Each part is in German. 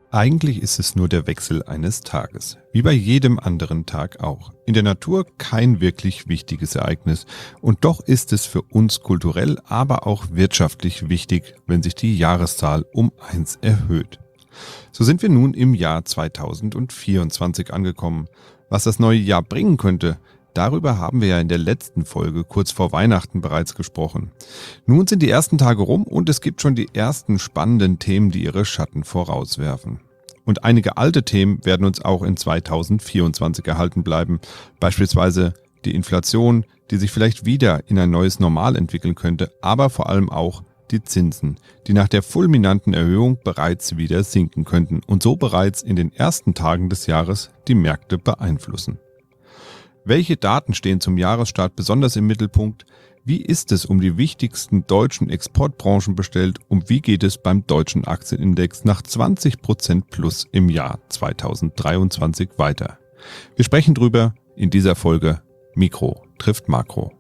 Eigentlich ist es nur der Wechsel eines Tages, wie bei jedem anderen Tag auch. In der Natur kein wirklich wichtiges Ereignis und doch ist es für uns kulturell, aber auch wirtschaftlich wichtig, wenn sich die Jahreszahl um 1 erhöht. So sind wir nun im Jahr 2024 angekommen. Was das neue Jahr bringen könnte, darüber haben wir ja in der letzten Folge kurz vor Weihnachten bereits gesprochen. Nun sind die ersten Tage rum und es gibt schon die ersten spannenden Themen, die ihre Schatten vorauswerfen. Und einige alte Themen werden uns auch in 2024 erhalten bleiben. Beispielsweise die Inflation, die sich vielleicht wieder in ein neues Normal entwickeln könnte, aber vor allem auch die Zinsen, die nach der fulminanten Erhöhung bereits wieder sinken könnten und so bereits in den ersten Tagen des Jahres die Märkte beeinflussen. Welche Daten stehen zum Jahresstart besonders im Mittelpunkt? Wie ist es um die wichtigsten deutschen Exportbranchen bestellt und wie geht es beim deutschen Aktienindex nach 20% plus im Jahr 2023 weiter? Wir sprechen drüber in dieser Folge Mikro trifft Makro.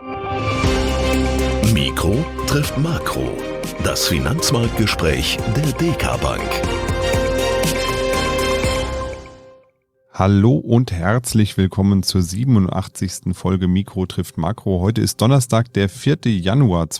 Mikro trifft Makro. Das Finanzmarktgespräch der DK Bank. Hallo und herzlich willkommen zur 87. Folge Mikro trifft Makro. Heute ist Donnerstag, der 4. Januar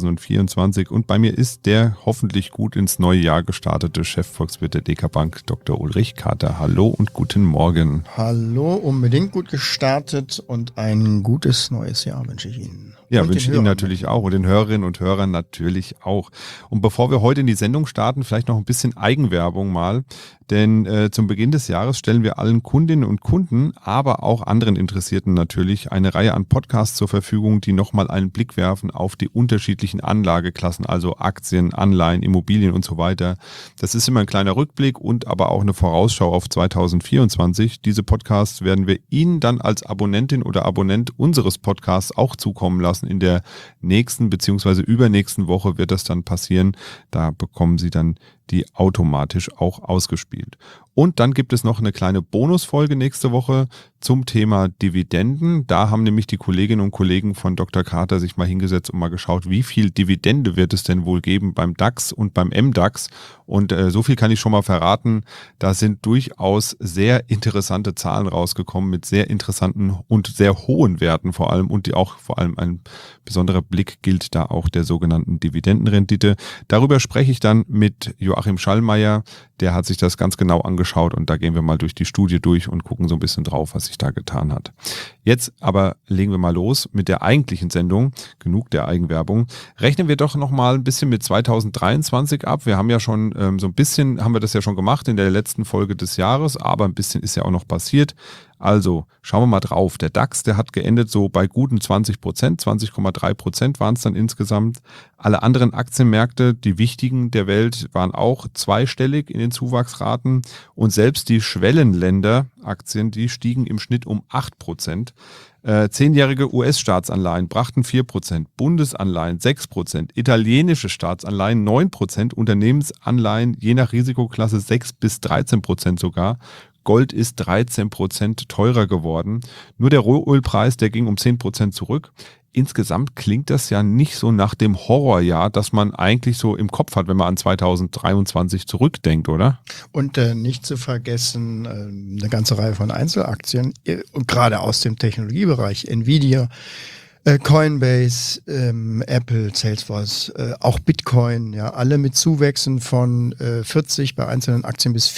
2024 und bei mir ist der hoffentlich gut ins neue Jahr gestartete Chefvolkswirt der DK Bank, Dr. Ulrich Kater. Hallo und guten Morgen. Hallo, unbedingt gut gestartet und ein gutes neues Jahr wünsche ich Ihnen. Ja, wünsche ich Ihnen natürlich auch und den Hörerinnen und Hörern natürlich auch. Und bevor wir heute in die Sendung starten, vielleicht noch ein bisschen Eigenwerbung mal. Denn zum Beginn des Jahres stellen wir allen Kundinnen und Kunden, aber auch anderen Interessierten natürlich eine Reihe an Podcasts zur Verfügung, die nochmal einen Blick werfen auf die unterschiedlichen Anlageklassen, also Aktien, Anleihen, Immobilien und so weiter. Das ist immer ein kleiner Rückblick und aber auch eine Vorausschau auf 2024. Diese Podcasts werden wir Ihnen dann als Abonnentin oder Abonnent unseres Podcasts auch zukommen lassen. In der nächsten bzw. übernächsten Woche wird das dann passieren. Da bekommen Sie dann die automatisch auch ausgespielt. Und dann gibt es noch eine kleine Bonusfolge nächste Woche zum Thema Dividenden. Da haben nämlich die Kolleginnen und Kollegen von Dr. Kater sich mal hingesetzt und mal geschaut, wie viel Dividende wird es denn wohl geben beim DAX und beim MDAX. Und so viel kann ich schon mal verraten. Da sind durchaus sehr interessante Zahlen rausgekommen mit sehr interessanten und sehr hohen Werten vor allem. Und die auch vor allem ein besonderer Blick gilt da auch der sogenannten Dividendenrendite. Darüber spreche ich dann mit Joachim Schallmeier. Der hat sich das ganz genau angeschaut und da gehen wir mal durch die Studie durch und gucken so ein bisschen drauf, was sich da getan hat. Jetzt aber legen wir mal los mit der eigentlichen Sendung. Genug der Eigenwerbung. Rechnen wir doch noch mal ein bisschen mit 2023 ab. Wir haben ja schon so ein bisschen, haben wir das ja schon gemacht in der letzten Folge des Jahres, aber ein bisschen ist ja auch noch passiert. Also schauen wir mal drauf. Der DAX, der hat geendet so bei guten 20%, 20,3% waren es dann insgesamt. Alle anderen Aktienmärkte, die wichtigen der Welt, waren auch zweistellig in den Zuwachsraten und selbst die Schwellenländer-Aktien, die stiegen im Schnitt um 8%. 10-jährige US-Staatsanleihen brachten 4%, Bundesanleihen 6%, italienische Staatsanleihen 9%, Unternehmensanleihen je nach Risikoklasse 6 bis 13% sogar. Gold ist 13% teurer geworden. Nur der Rohölpreis, der ging um 10% zurück. Insgesamt klingt das ja nicht so nach dem Horrorjahr, das man eigentlich so im Kopf hat, wenn man an 2023 zurückdenkt, oder? Und nicht zu vergessen, eine ganze Reihe von Einzelaktien, gerade aus dem Technologiebereich, Nvidia, Coinbase, Apple, Salesforce, auch Bitcoin, ja, alle mit Zuwächsen von 40 bei einzelnen Aktien bis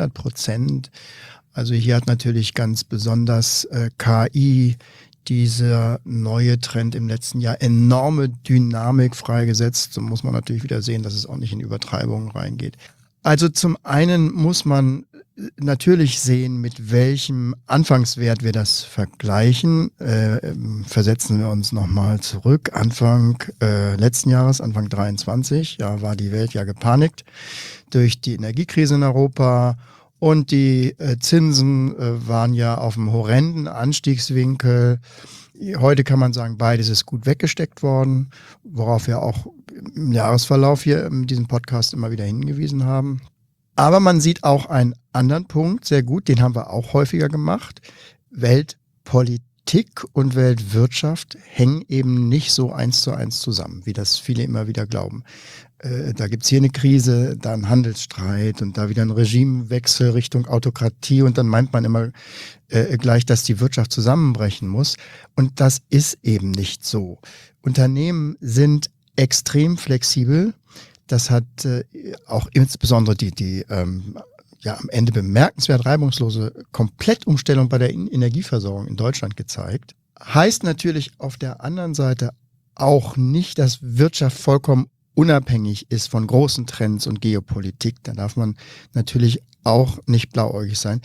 400%. Also hier hat natürlich ganz besonders KI, dieser neue Trend im letzten Jahr, enorme Dynamik freigesetzt. So muss man natürlich wieder sehen, dass es auch nicht in Übertreibungen reingeht. Also zum einen muss man natürlich sehen, mit welchem Anfangswert wir das vergleichen. Versetzen wir uns nochmal zurück. Anfang letzten Jahres, Anfang 23, ja, war die Welt ja gepanikt durch die Energiekrise in Europa und die Zinsen waren ja auf einem horrenden Anstiegswinkel. Heute kann man sagen, beides ist gut weggesteckt worden, worauf wir auch im Jahresverlauf hier in diesem Podcast immer wieder hingewiesen haben. Aber man sieht auch einen anderen Punkt sehr gut, den haben wir auch häufiger gemacht, Weltpolitik. Weltpolitik und Weltwirtschaft hängen eben nicht so 1:1 zusammen, wie das viele immer wieder glauben. Da gibt's hier eine Krise, da einen Handelsstreit und da wieder ein Regimewechsel Richtung Autokratie und dann meint man immer gleich, dass die Wirtschaft zusammenbrechen muss. Und das ist eben nicht so. Unternehmen sind extrem flexibel. Das hat auch insbesondere die am Ende bemerkenswert reibungslose Komplettumstellung bei der Energieversorgung in Deutschland gezeigt. Heißt natürlich auf der anderen Seite auch nicht, dass Wirtschaft vollkommen unabhängig ist von großen Trends und Geopolitik. Da darf man natürlich auch nicht blauäugig sein.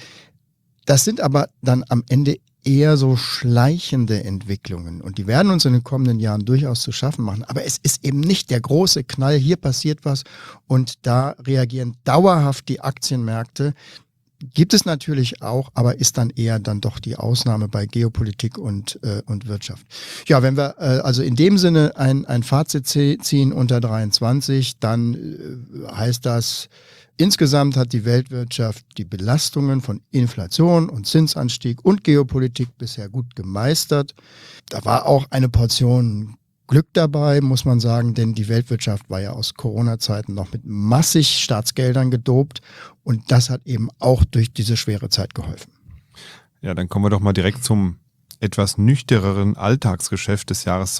Das sind aber dann am Ende eher so schleichende Entwicklungen und die werden uns in den kommenden Jahren durchaus zu schaffen machen. Aber es ist eben nicht der große Knall, hier passiert was und da reagieren dauerhaft die Aktienmärkte. Gibt es natürlich auch, aber ist dann eher dann doch die Ausnahme bei Geopolitik und Wirtschaft. Ja, wenn wir also in dem Sinne ein Fazit ziehen unter 23, dann heißt das, insgesamt hat die Weltwirtschaft die Belastungen von Inflation und Zinsanstieg und Geopolitik bisher gut gemeistert. Da war auch eine Portion Glück dabei, muss man sagen, denn die Weltwirtschaft war ja aus Corona-Zeiten noch mit massig Staatsgeldern gedopt und das hat eben auch durch diese schwere Zeit geholfen. Ja, dann kommen wir doch mal direkt zum etwas nüchterneren Alltagsgeschäft des Jahres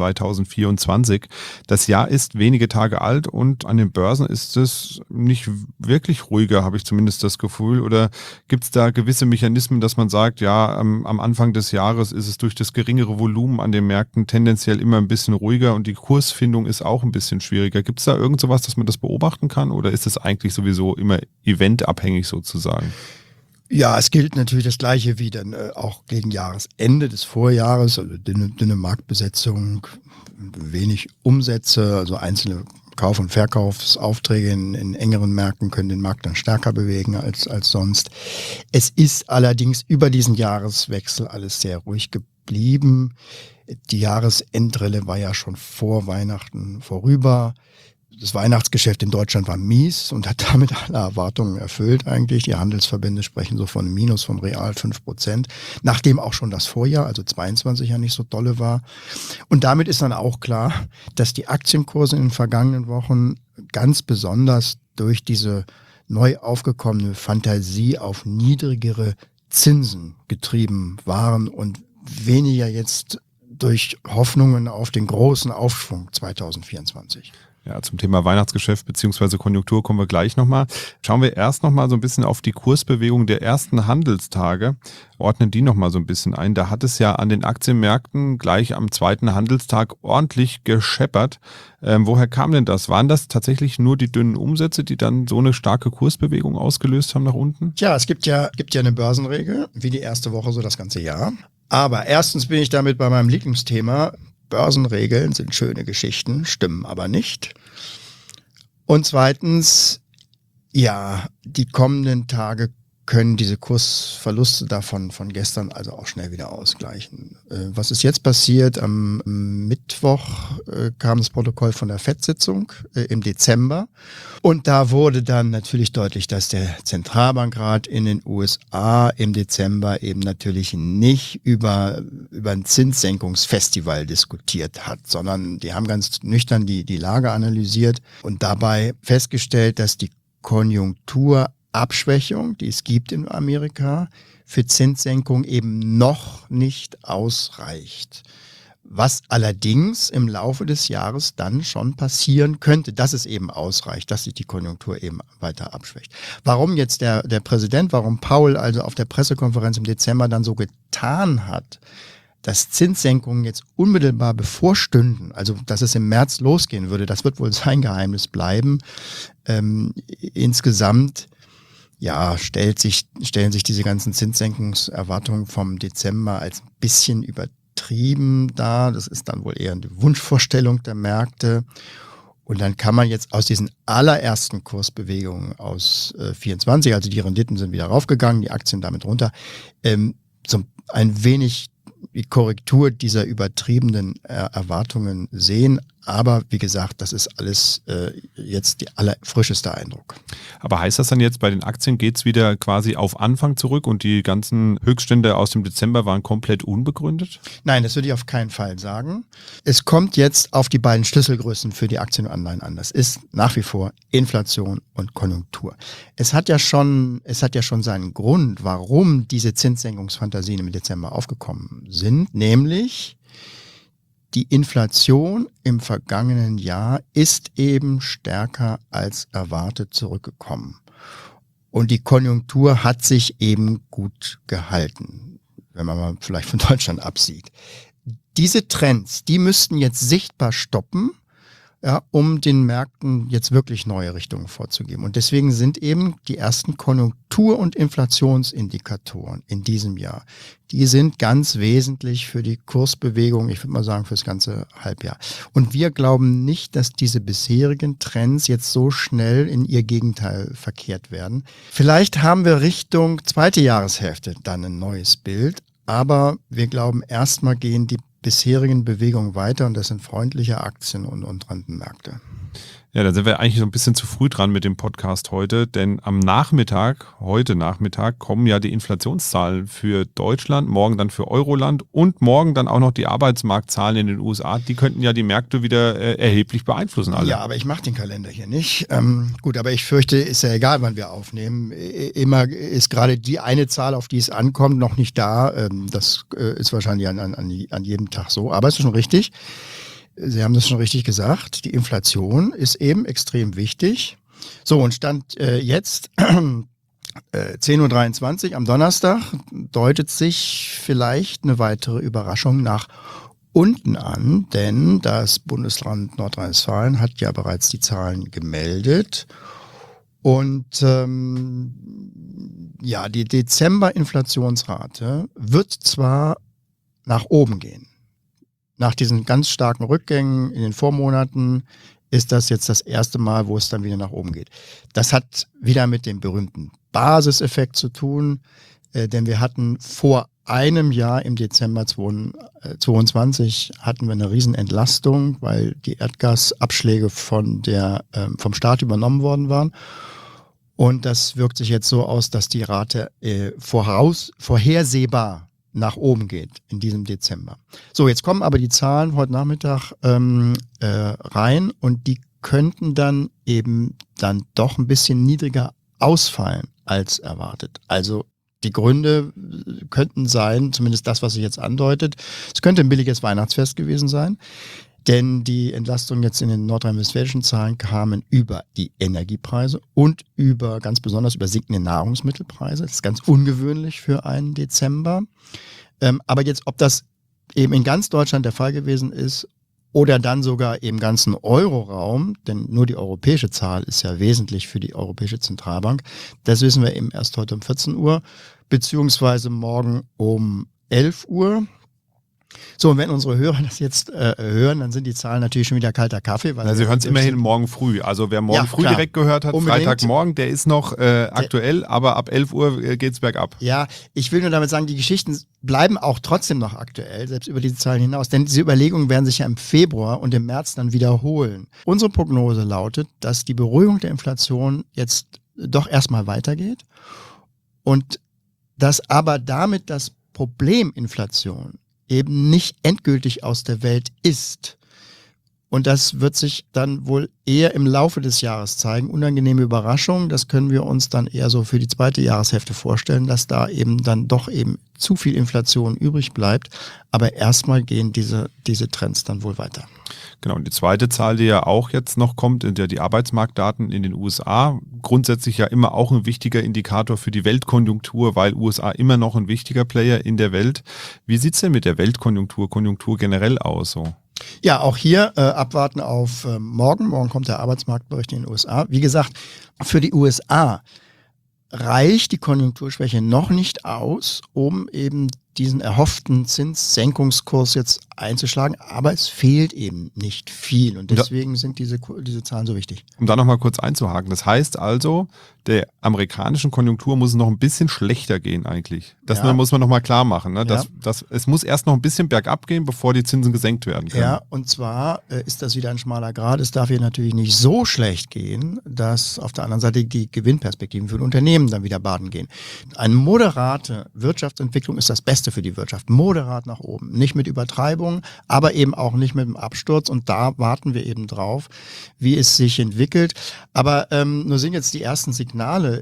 2024. Das Jahr ist wenige Tage alt und an den Börsen ist es nicht wirklich ruhiger, habe ich zumindest das Gefühl. Oder gibt es da gewisse Mechanismen, dass man sagt, ja, am Anfang des Jahres ist es durch das geringere Volumen an den Märkten tendenziell immer ein bisschen ruhiger und die Kursfindung ist auch ein bisschen schwieriger. Gibt es da irgend sowas, dass man das beobachten kann oder ist es eigentlich sowieso immer eventabhängig sozusagen? Ja, es gilt natürlich das Gleiche wie dann auch gegen Jahresende des Vorjahres, also dünne Marktbesetzung, wenig Umsätze, also einzelne Kauf- und Verkaufsaufträge in engeren Märkten können den Markt dann stärker bewegen als sonst. Es ist allerdings über diesen Jahreswechsel alles sehr ruhig geblieben. Die Jahresendrelle war ja schon vor Weihnachten vorüber. Das Weihnachtsgeschäft in Deutschland war mies und hat damit alle Erwartungen erfüllt eigentlich. Die Handelsverbände sprechen so von Minus von real 5%, nachdem auch schon das Vorjahr, also 22 ja nicht so dolle war. Und damit ist dann auch klar, dass die Aktienkurse in den vergangenen Wochen ganz besonders durch diese neu aufgekommene Fantasie auf niedrigere Zinsen getrieben waren und weniger jetzt durch Hoffnungen auf den großen Aufschwung 2024. Ja, zum Thema Weihnachtsgeschäft bzw. Konjunktur kommen wir gleich nochmal. Schauen wir erst nochmal so ein bisschen auf die Kursbewegung der ersten Handelstage, ordnen die nochmal so ein bisschen ein. Da hat es ja an den Aktienmärkten gleich am zweiten Handelstag ordentlich gescheppert. Woher kam denn das? Waren das tatsächlich nur die dünnen Umsätze, die dann so eine starke Kursbewegung ausgelöst haben nach unten? Tja, es gibt ja eine Börsenregel, wie die erste Woche so das ganze Jahr. Aber erstens bin ich damit bei meinem Lieblingsthema. Börsenregeln sind schöne Geschichten, stimmen aber nicht. Und zweitens, ja, die kommenden Tage können diese Kursverluste davon von gestern also auch schnell wieder ausgleichen. Was ist jetzt passiert? Am Mittwoch kam das Protokoll von der FED-Sitzung im Dezember und da wurde dann natürlich deutlich, dass der Zentralbankrat in den USA im Dezember eben natürlich nicht über ein Zinssenkungsfestival diskutiert hat, sondern die haben ganz nüchtern die Lage analysiert und dabei festgestellt, dass die Konjunkturabschwächung, die es gibt in Amerika, für Zinssenkung eben noch nicht ausreicht. Was allerdings im Laufe des Jahres dann schon passieren könnte, dass es eben ausreicht, dass sich die Konjunktur eben weiter abschwächt. Warum jetzt der Präsident, warum Powell also auf der Pressekonferenz im Dezember dann so getan hat, dass Zinssenkungen jetzt unmittelbar bevorstünden, also dass es im März losgehen würde, das wird wohl sein Geheimnis bleiben. Insgesamt ja, stellen sich diese ganzen Zinssenkungserwartungen vom Dezember als ein bisschen übertrieben dar. Das ist dann wohl eher eine Wunschvorstellung der Märkte. Und dann kann man jetzt aus diesen allerersten Kursbewegungen aus 24, also die Renditen sind wieder raufgegangen, die Aktien damit runter, so ein wenig die Korrektur dieser übertriebenen Erwartungen sehen. Aber wie gesagt, das ist alles jetzt der allerfrischeste Eindruck. Aber heißt das dann jetzt, bei den Aktien geht es wieder quasi auf Anfang zurück und die ganzen Höchststände aus dem Dezember waren komplett unbegründet? Nein, das würde ich auf keinen Fall sagen. Es kommt jetzt auf die beiden Schlüsselgrößen für die Aktien und Anleihen an. Das ist nach wie vor Inflation und Konjunktur. Es hat ja schon seinen Grund, warum diese Zinssenkungsfantasien im Dezember aufgekommen sind, nämlich die Inflation im vergangenen Jahr ist eben stärker als erwartet zurückgekommen. Und die Konjunktur hat sich eben gut gehalten, wenn man mal vielleicht von Deutschland absieht. Diese Trends, die müssten jetzt sichtbar stoppen, ja, um den Märkten jetzt wirklich neue Richtungen vorzugeben. Und deswegen sind eben die ersten Konjunktur- und Inflationsindikatoren in diesem Jahr, die sind ganz wesentlich für die Kursbewegung, ich würde mal sagen, für das ganze Halbjahr. Und wir glauben nicht, dass diese bisherigen Trends jetzt so schnell in ihr Gegenteil verkehrt werden. Vielleicht haben wir Richtung zweite Jahreshälfte dann ein neues Bild, aber wir glauben, erstmal gehen die bisherigen Bewegungen weiter und das sind freundliche Aktien und Rentenmärkte. Ja, da sind wir eigentlich so ein bisschen zu früh dran mit dem Podcast heute, denn heute Nachmittag, kommen ja die Inflationszahlen für Deutschland, morgen dann für Euroland und morgen dann auch noch die Arbeitsmarktzahlen in den USA. Die könnten ja die Märkte wieder erheblich beeinflussen alle. Ja, aber ich mache den Kalender hier nicht. Gut, aber ich fürchte, ist ja egal, wann wir aufnehmen. Immer ist gerade die eine Zahl, auf die es ankommt, noch nicht da. Das ist wahrscheinlich an jedem Tag so, aber es ist schon richtig. Sie haben das schon richtig gesagt. Die Inflation ist eben extrem wichtig. So, und Stand jetzt 10.23 Uhr am Donnerstag deutet sich vielleicht eine weitere Überraschung nach unten an, denn das Bundesland Nordrhein-Westfalen hat ja bereits die Zahlen gemeldet. Und die Dezember-Inflationsrate wird zwar nach oben gehen. Nach diesen ganz starken Rückgängen in den Vormonaten ist das jetzt das erste Mal, wo es dann wieder nach oben geht. Das hat wieder mit dem berühmten Basiseffekt zu tun, denn wir hatten vor einem Jahr im Dezember 2022 hatten wir eine Riesenentlastung, weil die Erdgasabschläge vom Staat übernommen worden waren. Und das wirkt sich jetzt so aus, dass die Rate vorhersehbar nach oben geht in diesem Dezember. So, jetzt kommen aber die Zahlen heute Nachmittag rein und die könnten dann eben dann doch ein bisschen niedriger ausfallen als erwartet. Also die Gründe könnten sein, zumindest das, was sich jetzt andeutet, es könnte ein billiges Weihnachtsfest gewesen sein, denn die Entlastung jetzt in den nordrhein-westfälischen Zahlen kamen über die Energiepreise und ganz besonders über sinkende Nahrungsmittelpreise. Das ist ganz ungewöhnlich für einen Dezember. Aber jetzt, ob das eben in ganz Deutschland der Fall gewesen ist oder dann sogar im ganzen Euroraum, denn nur die europäische Zahl ist ja wesentlich für die Europäische Zentralbank, das wissen wir eben erst heute um 14 Uhr, beziehungsweise morgen um 11 Uhr. So, und wenn unsere Hörer das jetzt hören, dann sind die Zahlen natürlich schon wieder kalter Kaffee. Weil Sie hören es immerhin morgen früh. Also wer morgen früh direkt gehört hat, unbedingt. Freitagmorgen, der ist noch aktuell, aber ab 11 Uhr geht's bergab. Ja, ich will nur damit sagen, die Geschichten bleiben auch trotzdem noch aktuell, selbst über diese Zahlen hinaus. Denn diese Überlegungen werden sich ja im Februar und im März dann wiederholen. Unsere Prognose lautet, dass die Beruhigung der Inflation jetzt doch erstmal weitergeht und dass aber damit das Problem Inflation eben nicht endgültig aus der Welt ist. Und das wird sich dann wohl eher im Laufe des Jahres zeigen. Unangenehme Überraschungen, das können wir uns dann eher so für die zweite Jahreshälfte vorstellen, dass da eben dann doch eben zu viel Inflation übrig bleibt. Aber erstmal gehen diese Trends dann wohl weiter. Genau, und die zweite Zahl, die ja auch jetzt noch kommt, sind ja die Arbeitsmarktdaten in den USA. Grundsätzlich ja immer auch ein wichtiger Indikator für die Weltkonjunktur, weil USA immer noch ein wichtiger Player in der Welt. Wie sieht es denn mit der Weltkonjunktur, Konjunktur generell aus so? Ja, auch hier abwarten auf morgen. Morgen kommt der Arbeitsmarktbericht in den USA. Wie gesagt, für die USA reicht die Konjunkturschwäche noch nicht aus, um eben diesen erhofften Zinssenkungskurs jetzt einzuschlagen, aber es fehlt eben nicht viel und deswegen sind diese Zahlen so wichtig. Um da nochmal kurz einzuhaken, das heißt also, der amerikanischen Konjunktur muss es noch ein bisschen schlechter gehen eigentlich. Das muss man nochmal klar machen. Ne? Es muss erst noch ein bisschen bergab gehen, bevor die Zinsen gesenkt werden können. Ja, und zwar ist das wieder ein schmaler Grat. Es darf hier natürlich nicht so schlecht gehen, dass auf der anderen Seite die Gewinnperspektiven für Unternehmen dann wieder baden gehen. Eine moderate Wirtschaftsentwicklung ist das Beste für die Wirtschaft. Moderat nach oben. Nicht mit Übertreibung, aber eben auch nicht mit dem Absturz. Und da warten wir eben drauf, wie es sich entwickelt. Aber nur sind jetzt die ersten Signale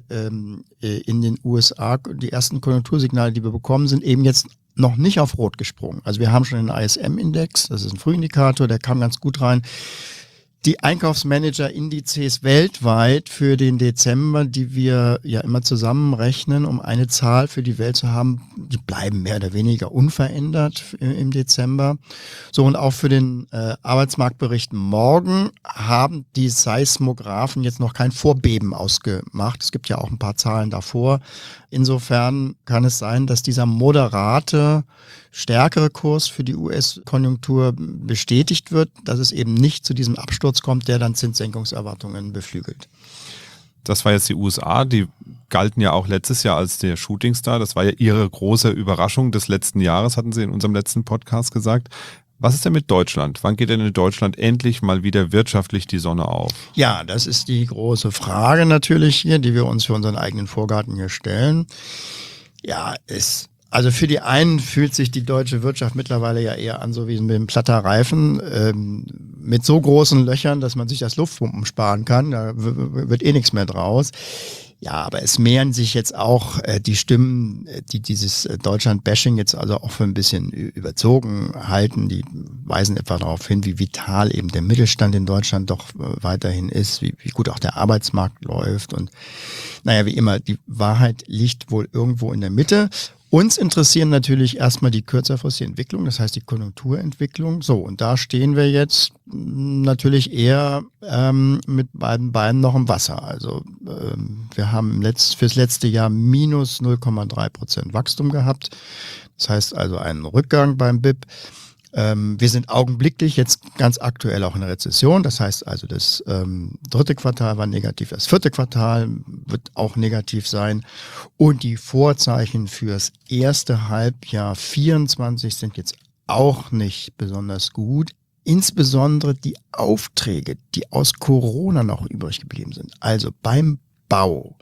in den USA, die ersten Konjunktursignale, die wir bekommen, sind eben jetzt noch nicht auf Rot gesprungen. Also wir haben schon den ISM-Index, das ist ein Frühindikator, der kam ganz gut rein. Die Einkaufsmanager-Indizes weltweit für den Dezember, die wir ja immer zusammenrechnen, um eine Zahl für die Welt zu haben, die bleiben mehr oder weniger unverändert im Dezember. So, und auch für den Arbeitsmarktbericht morgen haben die Seismographen jetzt noch kein Vorbeben ausgemacht. Es gibt ja auch ein paar Zahlen davor. Insofern kann es sein, dass dieser moderate, stärkere Kurs für die US-Konjunktur bestätigt wird, dass es eben nicht zu diesem Absturz kommt, der dann Zinssenkungserwartungen beflügelt. Das war jetzt die USA, die galten ja auch letztes Jahr als der Shootingstar. Das war ja ihre große Überraschung des letzten Jahres, hatten sie in unserem letzten Podcast gesagt. Was ist denn mit Deutschland? Wann geht denn in Deutschland endlich mal wieder wirtschaftlich die Sonne auf? Ja, das ist die große Frage natürlich hier, die wir uns für unseren eigenen Vorgarten hier stellen. Ja, also für die einen fühlt sich die deutsche Wirtschaft mittlerweile ja eher an, so wie mit einem platter Reifen, mit so großen Löchern, dass man sich das Luftpumpen sparen kann. Da wird eh nichts mehr draus. Ja, aber es mehren sich jetzt auch die Stimmen, die dieses Deutschland-Bashing jetzt also auch für ein bisschen überzogen halten. Die weisen etwa darauf hin, wie vital eben der Mittelstand in Deutschland doch weiterhin ist, wie gut auch der Arbeitsmarkt läuft. Und naja, wie immer, die Wahrheit liegt wohl irgendwo in der Mitte. Uns interessieren natürlich erstmal die kürzerfristige Entwicklung, das heißt die Konjunkturentwicklung. So, und da stehen wir jetzt natürlich eher mit beiden Beinen noch im Wasser. Also wir haben fürs letzte Jahr minus 0,3% Wachstum gehabt. Das heißt also einen Rückgang beim BIP. Wir sind augenblicklich jetzt ganz aktuell auch in der Rezession. Das heißt also, das dritte Quartal war negativ, das vierte Quartal wird auch negativ sein. Und die Vorzeichen fürs erste Halbjahr 24 sind jetzt auch nicht besonders gut. Insbesondere die Aufträge, die aus Corona noch übrig geblieben sind. Also beim Bau,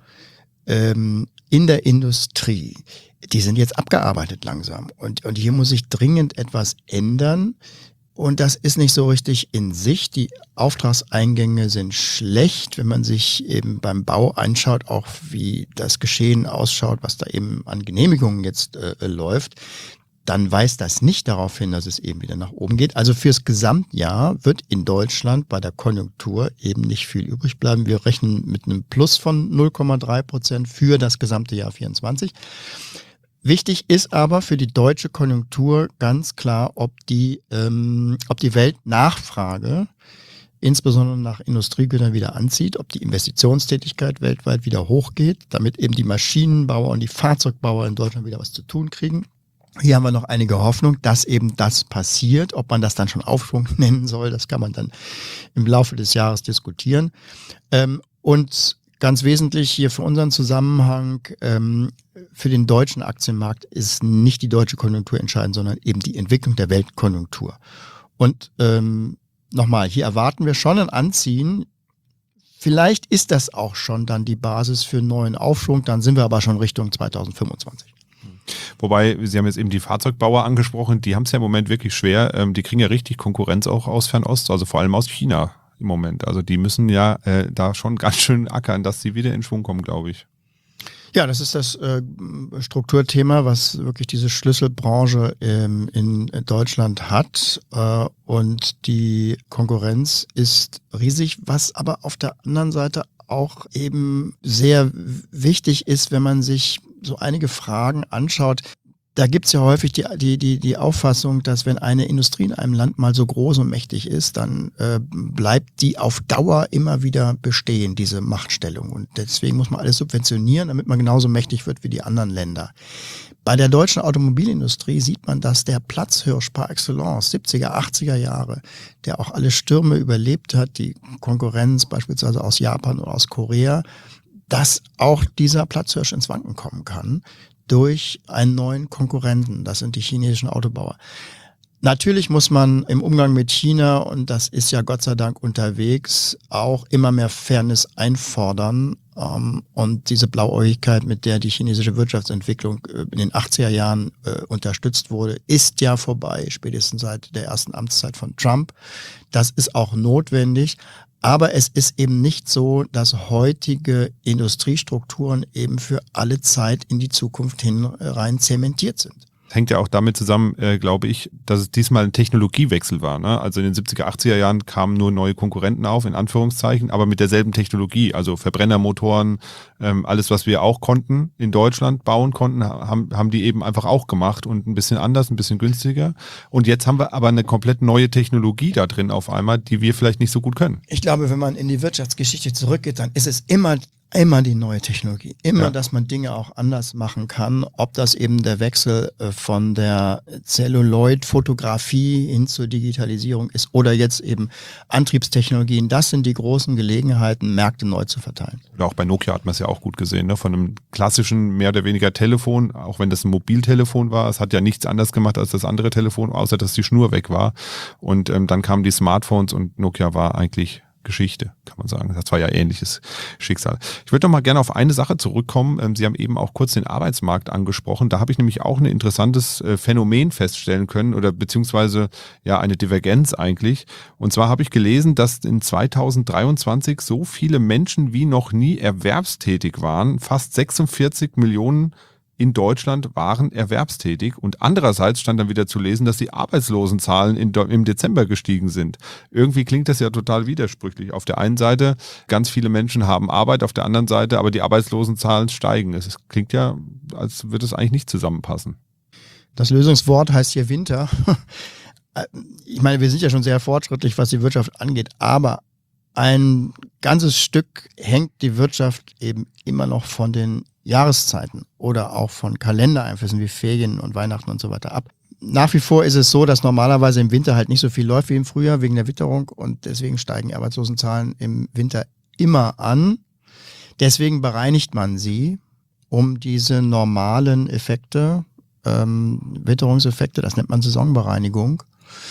in der Industrie, die sind jetzt abgearbeitet langsam. Und hier muss sich dringend etwas ändern. Und das ist nicht so richtig in Sicht. Die Auftragseingänge sind schlecht, wenn man sich eben beim Bau anschaut, auch wie das Geschehen ausschaut, was da eben an Genehmigungen jetzt läuft. Dann weist das nicht darauf hin, dass es eben wieder nach oben geht. Also fürs Gesamtjahr wird in Deutschland bei der Konjunktur eben nicht viel übrig bleiben. Wir rechnen mit einem Plus von 0,3% für das gesamte Jahr 24. Wichtig ist aber für die deutsche Konjunktur ganz klar, ob die Weltnachfrage insbesondere nach Industriegütern wieder anzieht, ob die Investitionstätigkeit weltweit wieder hochgeht, damit eben die Maschinenbauer und die Fahrzeugbauer in Deutschland wieder was zu tun kriegen. Hier haben wir noch einige Hoffnung, dass eben das passiert. Ob man das dann schon Aufschwung nennen soll, das kann man dann im Laufe des Jahres diskutieren. Und ganz wesentlich hier für unseren Zusammenhang, für den deutschen Aktienmarkt ist nicht die deutsche Konjunktur entscheidend, sondern eben die Entwicklung der Weltkonjunktur. Und nochmal, hier erwarten wir schon ein Anziehen. Vielleicht ist das auch schon dann die Basis für einen neuen Aufschwung, dann sind wir aber schon Richtung 2025. Wobei, Sie haben jetzt eben die Fahrzeugbauer angesprochen, die haben es ja im Moment wirklich schwer. Die kriegen ja richtig Konkurrenz auch aus Fernost, also vor allem aus China im Moment. Also die müssen ja da schon ganz schön ackern, dass sie wieder in Schwung kommen, glaube ich. Ja, das ist das Strukturthema, was wirklich diese Schlüsselbranche in Deutschland hat. Und die Konkurrenz ist riesig, was aber auf der anderen Seite auch eben sehr wichtig ist, wenn man sich so einige Fragen anschaut. Da gibt es ja häufig die Auffassung, dass wenn eine Industrie in einem Land mal so groß und mächtig ist, dann bleibt die auf Dauer immer wieder bestehen, diese Machtstellung. Und deswegen muss man alles subventionieren, damit man genauso mächtig wird wie die anderen Länder. Bei der deutschen Automobilindustrie sieht man, dass der Platzhirsch par excellence, 70er, 80er Jahre, der auch alle Stürme überlebt hat, die Konkurrenz beispielsweise aus Japan oder aus Korea, dass auch dieser Platzhirsch ins Wanken kommen kann durch einen neuen Konkurrenten. Das sind die chinesischen Autobauer. Natürlich muss man im Umgang mit China, und das ist ja Gott sei Dank unterwegs, auch immer mehr Fairness einfordern. Und diese Blauäugigkeit, mit der die chinesische Wirtschaftsentwicklung in den 80er Jahren unterstützt wurde, ist ja vorbei, spätestens seit der ersten Amtszeit von Trump. Das ist auch notwendig. Aber es ist eben nicht so, dass heutige Industriestrukturen eben für alle Zeit in die Zukunft hin rein zementiert sind. Hängt ja auch damit zusammen, glaube ich, dass es diesmal ein Technologiewechsel war. Ne? Also in den 70er, 80er Jahren kamen nur neue Konkurrenten auf, in Anführungszeichen, aber mit derselben Technologie. Also Verbrennermotoren, alles, was wir auch konnten, in Deutschland bauen konnten, haben die eben einfach auch gemacht und ein bisschen anders, ein bisschen günstiger. Und jetzt haben wir aber eine komplett neue Technologie da drin auf einmal, die wir vielleicht nicht so gut können. Ich glaube, wenn man in die Wirtschaftsgeschichte zurückgeht, dann ist es immer die neue Technologie. Immer, dass man Dinge auch anders machen kann. Ob das eben der Wechsel von der Celluloid-Fotografie hin zur Digitalisierung ist oder jetzt eben Antriebstechnologien. Das sind die großen Gelegenheiten, Märkte neu zu verteilen. Oder auch bei Nokia hat man es ja auch gut gesehen, ne? Von einem klassischen, mehr oder weniger Telefon, auch wenn das ein Mobiltelefon war. Es hat ja nichts anders gemacht als das andere Telefon, außer dass die Schnur weg war. Und dann kamen die Smartphones und Nokia war eigentlich Geschichte, kann man sagen. Das war ja ähnliches Schicksal. Ich würde noch mal gerne auf eine Sache zurückkommen. Sie haben eben auch kurz den Arbeitsmarkt angesprochen. Da habe ich nämlich auch ein interessantes Phänomen feststellen können oder beziehungsweise ja eine Divergenz eigentlich. Und zwar habe ich gelesen, dass in 2023 so viele Menschen wie noch nie erwerbstätig waren. Fast 46 Millionen in Deutschland waren erwerbstätig und andererseits stand dann wieder zu lesen, dass die Arbeitslosenzahlen im Dezember gestiegen sind. Irgendwie klingt das ja total widersprüchlich. Auf der einen Seite, ganz viele Menschen haben Arbeit, auf der anderen Seite, aber die Arbeitslosenzahlen steigen. Es klingt ja, als würde es eigentlich nicht zusammenpassen. Das Lösungswort heißt hier Winter. Ich meine, wir sind ja schon sehr fortschrittlich, was die Wirtschaft angeht, aber ein ganzes Stück hängt die Wirtschaft eben immer noch von den Jahreszeiten oder auch von Kalendereinflüssen wie Ferien und Weihnachten und so weiter ab. Nach wie vor ist es so, dass normalerweise im Winter halt nicht so viel läuft wie im Frühjahr wegen der Witterung und deswegen steigen die Arbeitslosenzahlen im Winter immer an. Deswegen bereinigt man sie, um diese normalen Effekte, Witterungseffekte, das nennt man Saisonbereinigung.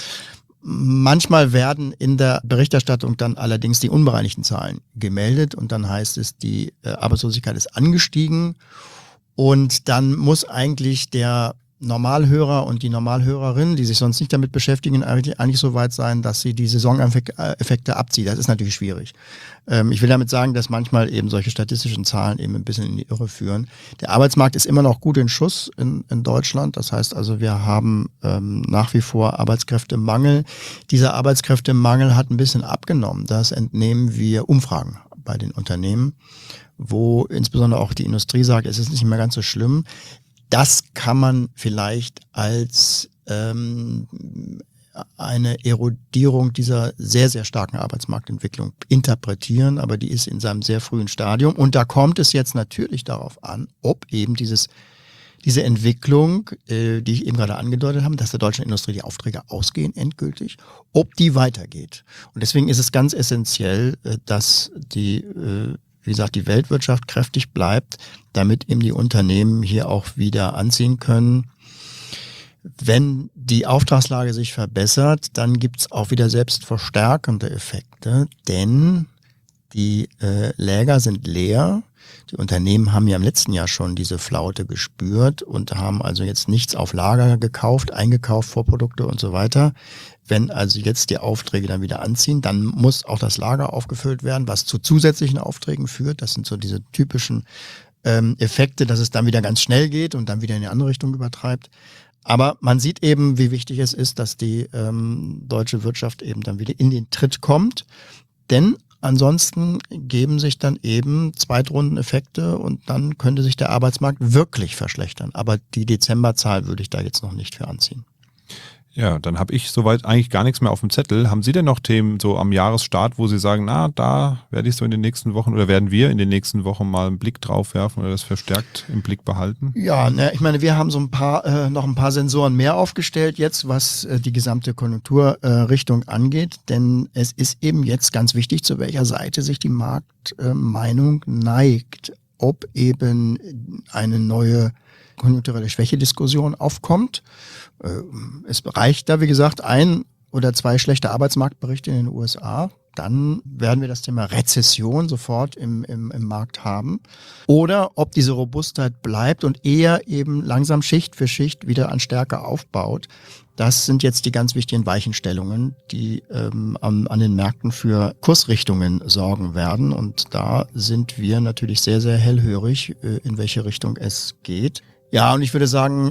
Manchmal werden in der Berichterstattung dann allerdings die unbereinigten Zahlen gemeldet und dann heißt es, die Arbeitslosigkeit ist angestiegen und dann muss eigentlich der Normalhörer und die Normalhörerin, die sich sonst nicht damit beschäftigen, eigentlich so weit sein, dass sie die Saisoneffekte abzieht. Das ist natürlich schwierig. Ich will damit sagen, dass manchmal eben solche statistischen Zahlen eben ein bisschen in die Irre führen. Der Arbeitsmarkt ist immer noch gut in Schuss in Deutschland. Das heißt also, wir haben nach wie vor Arbeitskräftemangel. Dieser Arbeitskräftemangel hat ein bisschen abgenommen. Das entnehmen wir Umfragen bei den Unternehmen, wo insbesondere auch die Industrie sagt, es ist nicht mehr ganz so schlimm. Das kann man vielleicht als eine Erodierung dieser sehr, sehr starken Arbeitsmarktentwicklung interpretieren, aber die ist in seinem sehr frühen Stadium. Und da kommt es jetzt natürlich darauf an, ob eben diese Entwicklung, die ich eben gerade angedeutet habe, dass der deutschen Industrie die Aufträge ausgehen endgültig, ob die weitergeht. Und deswegen ist es ganz essentiell, dass die Weltwirtschaft kräftig bleibt, damit eben die Unternehmen hier auch wieder anziehen können. Wenn die Auftragslage sich verbessert, dann gibt's auch wieder selbstverstärkende Effekte, denn die Läger sind leer. Die Unternehmen haben ja im letzten Jahr schon diese Flaute gespürt und haben also jetzt nichts auf Lager gekauft, eingekauft, Vorprodukte und so weiter. Wenn also jetzt die Aufträge dann wieder anziehen, dann muss auch das Lager aufgefüllt werden, was zu zusätzlichen Aufträgen führt. Das sind so diese typischen Effekte, dass es dann wieder ganz schnell geht und dann wieder in die andere Richtung übertreibt. Aber man sieht eben, wie wichtig es ist, dass die deutsche Wirtschaft eben dann wieder in den Tritt kommt. Denn Ansonsten geben sich dann eben Zweitrundeneffekte und dann könnte sich der Arbeitsmarkt wirklich verschlechtern. Aber die Dezemberzahl würde ich da jetzt noch nicht für anziehen. Ja, dann habe ich soweit eigentlich gar nichts mehr auf dem Zettel. Haben Sie denn noch Themen so am Jahresstart, wo Sie sagen, na, da werde ich so in den nächsten Wochen oder werden wir in den nächsten Wochen mal einen Blick drauf werfen oder das verstärkt im Blick behalten? Ja, ich meine, wir haben so noch ein paar Sensoren mehr aufgestellt jetzt, was die gesamte Konjunkturrichtung angeht. Denn es ist eben jetzt ganz wichtig, zu welcher Seite sich die Marktmeinung neigt. Ob eben eine neue konjunkturelle Schwächediskussion aufkommt. Es reicht da, wie gesagt, 1 oder 2 schlechte Arbeitsmarktberichte in den USA. Dann werden wir das Thema Rezession sofort im Markt haben. Oder ob diese Robustheit bleibt und eher eben langsam Schicht für Schicht wieder an Stärke aufbaut. Das sind jetzt die ganz wichtigen Weichenstellungen, die an den Märkten für Kursrichtungen sorgen werden. Und da sind wir natürlich sehr, sehr hellhörig, in welche Richtung es geht. Ja, und ich würde sagen,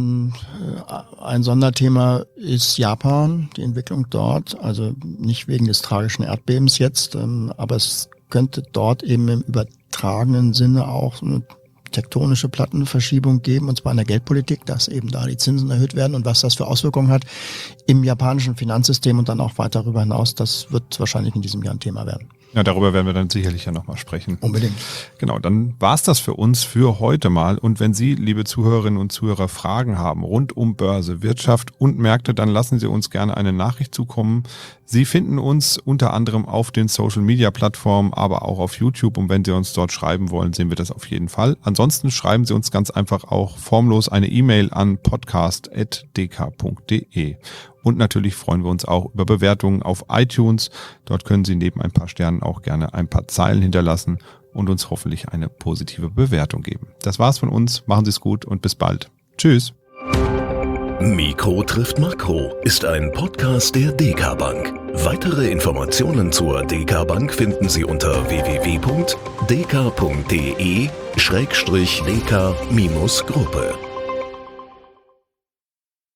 ein Sonderthema ist Japan, die Entwicklung dort. Also nicht wegen des tragischen Erdbebens jetzt, aber es könnte dort eben im übertragenen Sinne auch eine tektonische Plattenverschiebung geben, und zwar in der Geldpolitik, dass eben da die Zinsen erhöht werden und was das für Auswirkungen hat im japanischen Finanzsystem und dann auch weiter darüber hinaus. Das wird wahrscheinlich in diesem Jahr ein Thema werden. Ja, darüber werden wir dann sicherlich ja nochmal sprechen. Unbedingt. Genau, dann war's das für uns für heute mal. Und wenn Sie, liebe Zuhörerinnen und Zuhörer, Fragen haben rund um Börse, Wirtschaft und Märkte, dann lassen Sie uns gerne eine Nachricht zukommen. Sie finden uns unter anderem auf den Social-Media-Plattformen, aber auch auf YouTube. Und wenn Sie uns dort schreiben wollen, sehen wir das auf jeden Fall. Ansonsten schreiben Sie uns ganz einfach auch formlos eine E-Mail an podcast@dk.de. Und natürlich freuen wir uns auch über Bewertungen auf iTunes. Dort können Sie neben ein paar Sternen auch gerne ein paar Zeilen hinterlassen und uns hoffentlich eine positive Bewertung geben. Das war's von uns. Machen Sie es gut und bis bald. Tschüss. Mikro trifft Makro ist ein Podcast der DK Bank. Weitere Informationen zur DK Bank finden Sie unter www.dk.de/dk-gruppe.